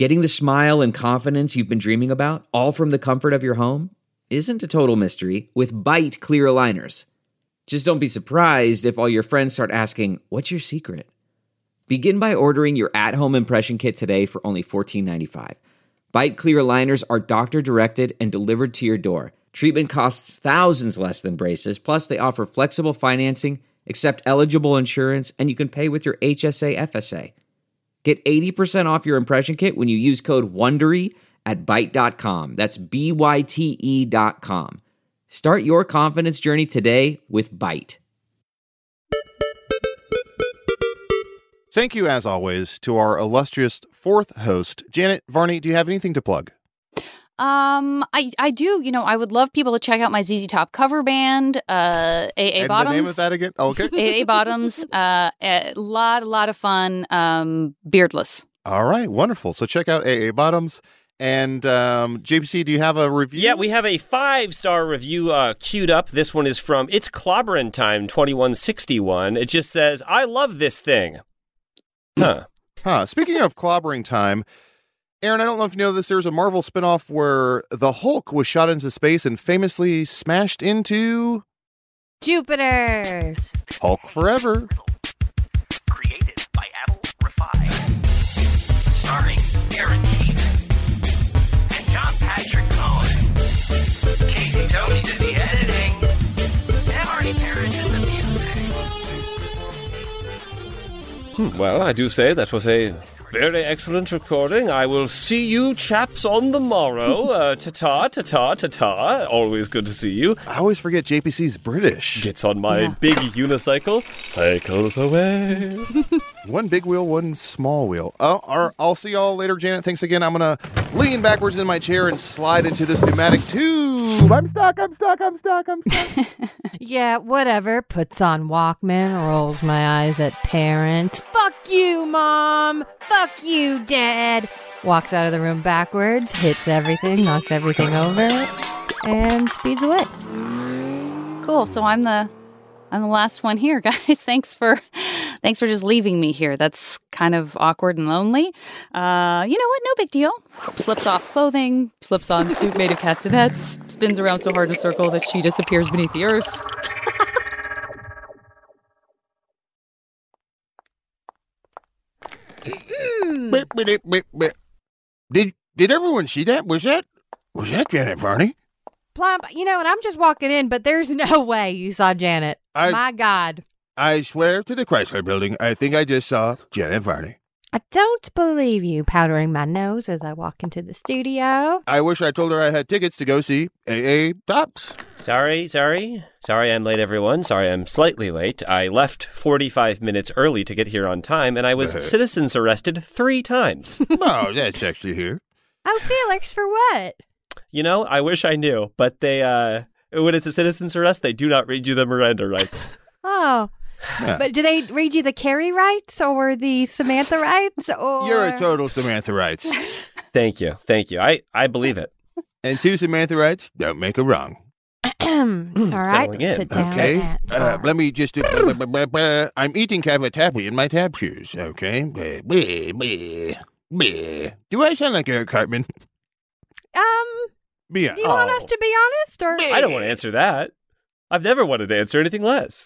Getting the smile and confidence you've been dreaming about, all from the comfort of your home, isn't a total mystery with Byte clear aligners. Just don't be surprised if all your friends start asking, "What's your secret?" Begin by ordering your at-home impression kit today for only $14.95. Byte clear aligners are doctor-directed and delivered to your door. Treatment costs thousands less than braces, plus they offer flexible financing, accept eligible insurance, and you can pay with your HSA FSA. Get 80% off your impression kit when you use code WONDERY at Byte.com. That's BYTE.com. Start your confidence journey today with Byte. Thank you, as always, to our illustrious fourth host, Janet Varney. Do you have anything to plug? I do. I would love people to check out my ZZ Top cover band, AA and Bottoms. The name of that again? Oh, okay. AA Bottoms. A lot of fun. Beardless. All right, wonderful. So check out AA Bottoms. And JPC, do you have a review? Yeah, we have a 5-star review queued up. This one is from It's Clobberin' Time 2161. It just says, "I love this thing." Speaking of clobbering time, Aaron, I don't know if you know this, there's a Marvel spinoff where the Hulk was shot into space and famously smashed into Jupiter. Hulk Forever. Created by Adel Rafai. Starring Aaron Keith and John Patrick Cohen. Casey Tony did the editing. And Marty Parrish did the music. Well, I do say that was a very excellent recording. I will see you chaps on the morrow. Ta-ta, ta-ta, ta-ta. Always good to see you. I always forget JPC's British. Gets on my big unicycle. Cycles away. One big wheel, one small wheel. I'll see y'all later, Janet. Thanks again. I'm going to lean backwards in my chair and slide into this pneumatic tube. I'm stuck. Yeah, whatever. Puts on Walkman, rolls my eyes at parent. Fuck you, Mom. Fuck you, Dad. Walks out of the room backwards, hits everything, knocks everything over, and speeds away. Cool. So I'm the last one here, guys. Thanks for just leaving me here. That's kind of awkward and lonely. You know what? No big deal. Slips off clothing, slips on suit made of castanets, spins around so hard in a circle that she disappears beneath the earth. Did everyone see that? Was that Janet Varney? Plump, and I'm just walking in, but there's no way you saw Janet. My God. I swear to the Chrysler Building, I think I just saw Janet Varney. I don't believe you, powdering my nose as I walk into the studio. I wish I told her I had tickets to go see AA Tops. Sorry, I'm late, everyone. Sorry, I'm slightly late. I left 45 minutes early to get here on time, and I was citizens arrested 3 times. Oh, that's actually here. Oh, Felix, for what? I wish I knew, but they, when it's a citizen's arrest, they do not read you the Miranda rights. Oh. Yeah. But do they read you the Carrie rights or the Samantha rights? Or... You're a total Samantha rights. Thank you. I believe it. And 2 Samantha rights don't make a wrong. All right, sit down. Okay, let me just do... I'm eating cavatappi in my tap shoes, okay? Do I sound like Eric Cartman? Do you want us to be honest, or...? I don't want to answer that. I've never wanted to answer anything less.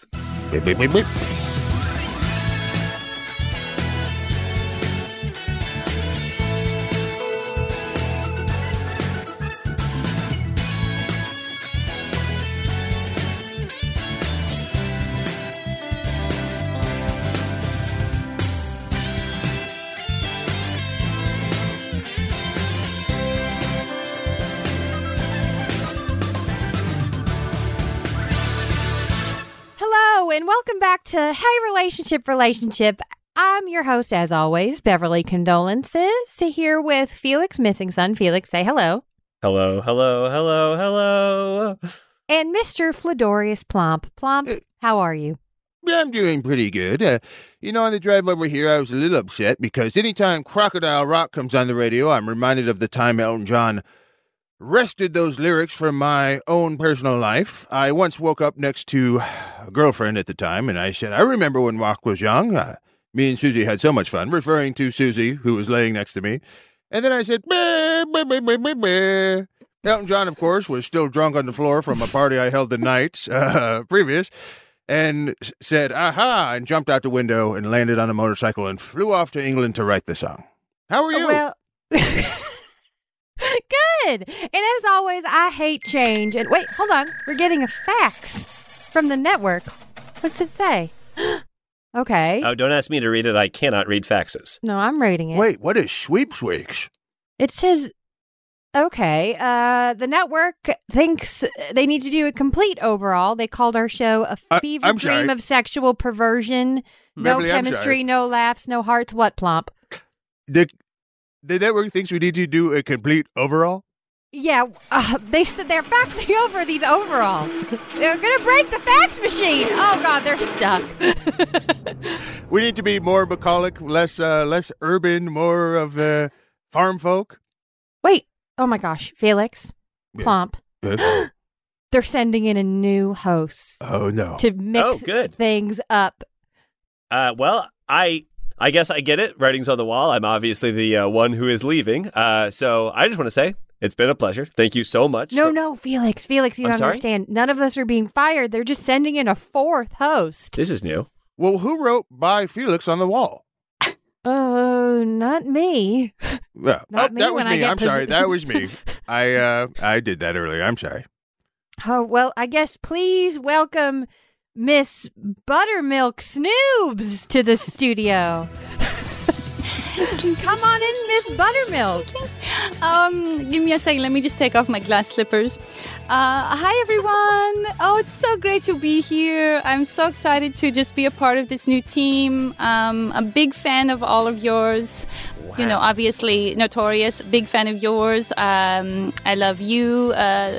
And welcome back to Hey Relationship. I'm your host, as always, Beverly Condolences, here with Felix Missing Son. Felix, say hello. Hello. And Mr. Fladorius Plomp. Plomp, how are you? I'm doing pretty good. On the drive over here, I was a little upset because anytime Crocodile Rock comes on the radio, I'm reminded of the time Elton John wrested those lyrics from my own personal life. I once woke up next to a girlfriend at the time, and I said, I remember when Rock was young. Me and Susie had so much fun, referring to Susie, who was laying next to me. And then I said, "Bah, bah, bah, bah, bah, bah." Elton John, of course, was still drunk on the floor from a party I held the night previous, and said, aha, and jumped out the window and landed on a motorcycle and flew off to England to write the song. How are you? Well, good. And as always, I hate change. And wait, hold on. We're getting a fax from the network. What's it say? Okay. Oh, don't ask me to read it. I cannot read faxes. No, I'm reading it. Wait, what is Sweeps Weeks? It says, okay, the network thinks they need to do a complete overhaul. They called our show a fever I'm dream sorry. of sexual perversion. No Beverly, I'm chemistry, sorry. no laughs, no hearts. What, Plump? The network thinks we need to do a complete overall? Yeah, they said they're faxing over these overalls. They're going to break the fax machine. Oh, God, they're stuck. We need to be more bucolic, less urban, more of farm folk. Wait. Oh, my gosh. Felix, Yeah. Plump. They're sending in a new host Oh, no. to mix good. things up. Well, I guess I get it. Writing's on the wall. I'm obviously the one who is leaving. So I just want to say it's been a pleasure. Thank you so much. No, Felix, you I'm don't sorry? understand. None of us are being fired. They're just sending in a fourth host. This is new. Well, who wrote "By Felix" on the wall? Oh, not me. Well, Not me that was when I me. get I'm sorry. That was me. I did that earlier. I'm sorry. Oh, well, I guess please welcome Miss Buttermilk Snoobs to the studio. Come on in, Miss Buttermilk. Give me a second. Let me just take off my glass slippers. Hi, everyone. Oh, it's so great to be here. I'm so excited to just be a part of this new team. A big fan of all of yours. You know, obviously notorious. Big fan of yours. I love you,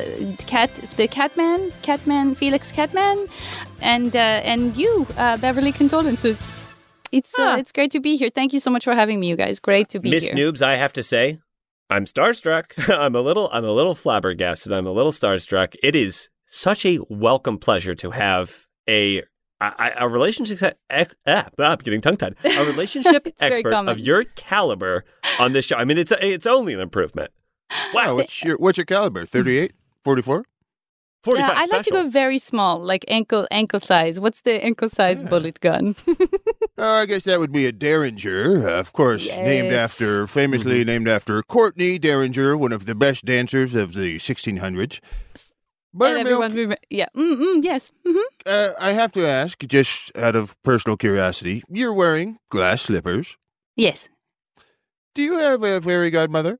Catman, Felix Catman, and you, Beverly. Condolences. It's great to be here. Thank you so much for having me, you guys. Great to be Miss here. Noobs, I have to say, I'm starstruck. I'm a little flabbergasted. I'm a little starstruck. It is such a welcome pleasure to have a relationship. I'm getting tongue tied. A relationship very expert common. of your caliber on this show. I mean, it's only an improvement. Wow, What's your caliber? 38? 44? 45 I like to special. go very small, like ankle size. What's the ankle size bullet gun? I guess that would be a Derringer, of course, Yes. famously named after Courtney Derringer, one of the best dancers of the 1600s. And Buttermilk, everyone, yes. I have to ask, just out of personal curiosity, you're wearing glass slippers. Yes. Do you have a fairy godmother?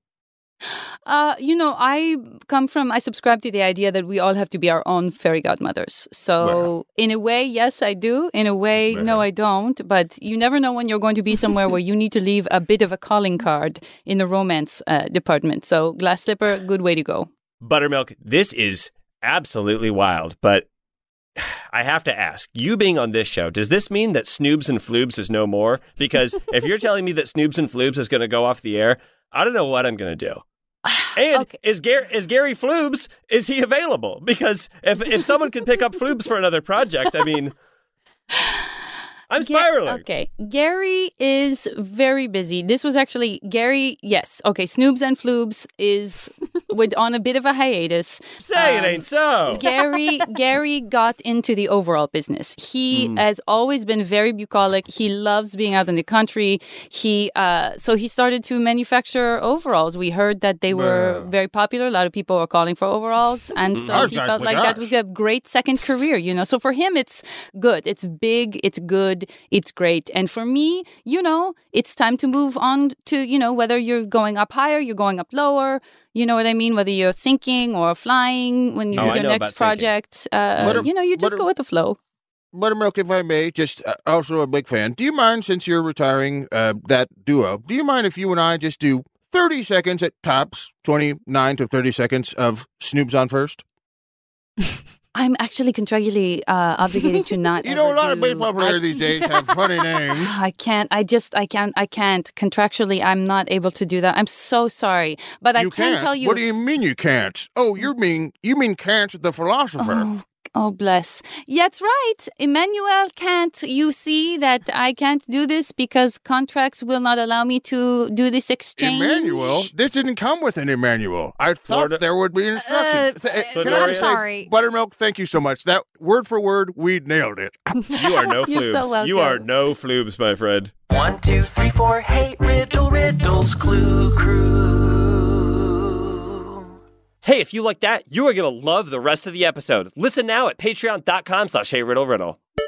I subscribe to the idea that we all have to be our own fairy godmothers. So Well. in a way, yes, I do. In a way, no, I don't. But you never know when you're going to be somewhere where you need to leave a bit of a calling card in the romance department. So glass slipper, good way to go. Buttermilk, this is absolutely wild, but I have to ask, you being on this show, does this mean that Snoobs and Floobs is no more? Because if you're telling me that Snoobs and Floobs is going to go off the air, I don't know what I'm going to do. And Okay. is Gary Floobs, is he available? Because if someone can pick up Floobs for another project, I mean, I'm spiraling. Okay. Gary is very busy. This was actually Gary. Yes. Okay. Snoobs and Floobs is on a bit of a hiatus. Say it ain't so. Gary got into the overall business. He has always been very bucolic. He loves being out in the country. So he started to manufacture overalls. We heard that they were very popular. A lot of people were calling for overalls, and so Gosh, he gosh, felt my like that gosh. was a great second career. You know, so for him, it's good. It's big. It's good. It's great. And for me, it's time to move on to whether you're going up higher, you're going up lower. You know what I mean? Whether you're sinking or flying when you Oh, do I your know about next project, you just go with the flow. Buttermilk, if I may, just also a big fan. Do you mind, since you're retiring that duo, do you mind if you and I just do 30 seconds at tops, 29 to 30 seconds of Snoobs on First? I'm actually contractually obligated to not. You know, a ever lot of do- baseball players these days have funny names. I can't. I can't. Contractually, I'm not able to do that. I'm so sorry, but I You can can't? tell you. What do you mean you can't? Oh, you mean Kant the philosopher? Oh Oh, bless. That's right. Emmanuel can't. You see that I can't do this because contracts will not allow me to do this exchange. Emmanuel? This didn't come with an Emmanuel. I thought there would be instructions. Can I I'm just sorry. say, Buttermilk, thank you so much. That word for word, we nailed it. You are no You're floobs. so welcome. You are no floobs, my friend. 1, 2, 3, 4, hate riddles, clue crew. Hey, if you like that, you are going to love the rest of the episode. Listen now at patreon.com/heyriddleriddle.